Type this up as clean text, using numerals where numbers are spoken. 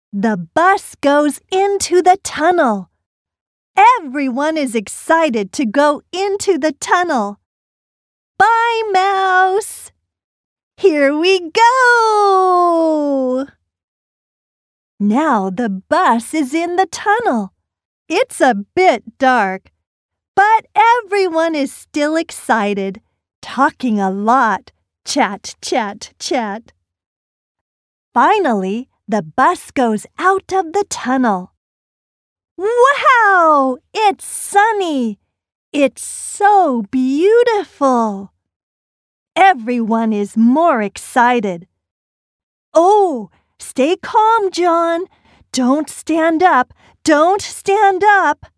The bus goes into the tunnel. Everyone is excited to go into the tunnel. Bye, Mouse! Here we go! Now the bus is in the tunnel. It's a bit dark, but everyone is still excited, talking a lot. Chat, chat, chat. Finally, the bus goes out of the tunnel. Wow! It's sunny! It's so beautiful! Everyone is more excited. Oh, stay calm, John. Don't stand up. Don't stand up.